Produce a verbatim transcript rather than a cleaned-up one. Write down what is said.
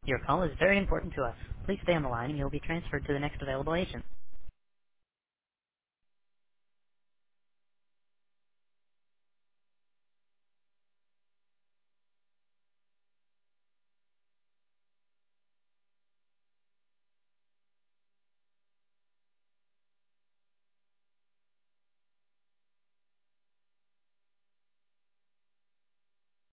Your call is very important to us. Please stay on the line and you'll be transferred to the next available agent.